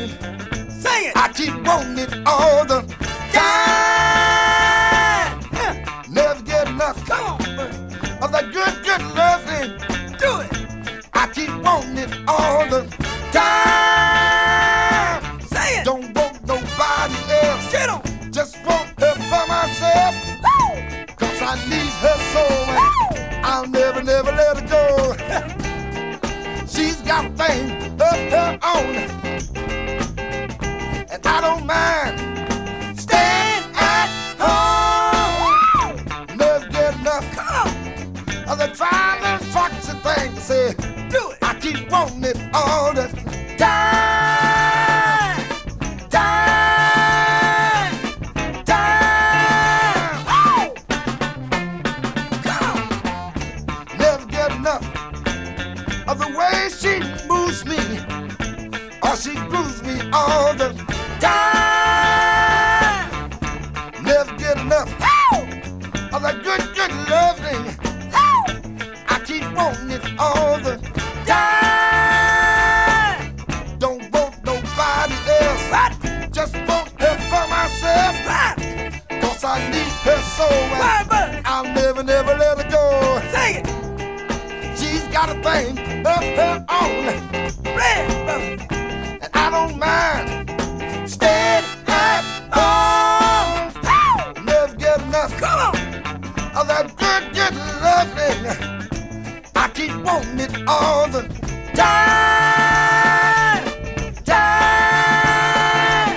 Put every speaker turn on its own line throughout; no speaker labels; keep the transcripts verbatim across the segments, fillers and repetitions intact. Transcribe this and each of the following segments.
thing.
Sing it.
I keep wanting it all the time. Never get enough.
Come on,
of that good, good loving.
do it.
I keep wanting it all the time.
Say it.
Don't want nobody else.
Get on.
Just want her for myself.
Woo.
Cause I need her so.
Woo.
I'll never, never let her go. She's got a thing of her own. And I don't mind staying at home. Never get enough.
Come on.
Of the fine little foxy thing. Say,
Do it.
I keep wanting it all the time. Time. Time.
Woo. Come on.
Never get enough of the way she moves me, or she grooves me all the time. Never get enough of that good, good loving. I keep wanting it all the time. Don't want nobody else.
What?
Just want her for myself.
What?
Cause I need her so.
Right, buddy.
I'll never, never let her go.
Sing it.
She's got a thing of her own.
Play it, brother.
And I don't mind staying at home. Never get enough
Come on.
of that good, good loving. I keep wanting it all the time. Time.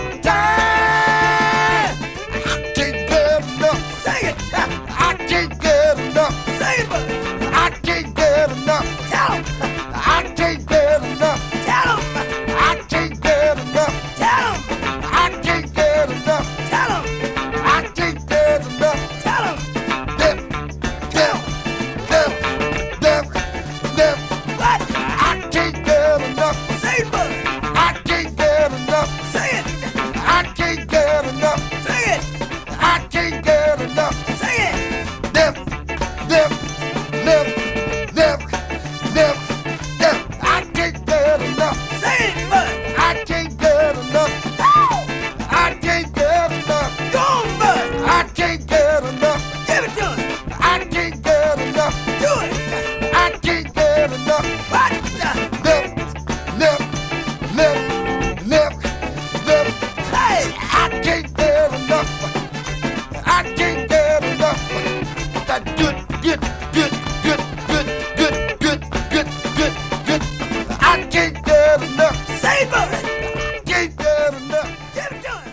Time. I can't get enough.
Sing it.
I can't get enough.
Sing it, brother.
I can't get enough.
Tell him.
I can't get enough.
Tell him.
I can't get enough.
Tell him.
I can't get enough.
Tell him.
I can't get enough.
Tell him.
Dem, dem, dem, dem, dem.
What?
I can't get enough.
Say it, brother.
I can't get enough.
Say it.
I can't get enough.
Say it.
I can't get enough.
Say it.
Dem, dem, dem, dem, dem, dem. I can't get enough.
Say it, brother.
I can't get enough. I can't get enough.
Go on, brother.
I can't get enough.
Give it to us.
I can't get enough.
Do it.
I can't get enough.
What?
Never, never, never, never, never.
Hey.
I can't get enough. I can't get enough. That good, good, good, good, good, good, good, good, good, good. I can't get enough.
Say it, brother.
Can't get enough.
Give it to us.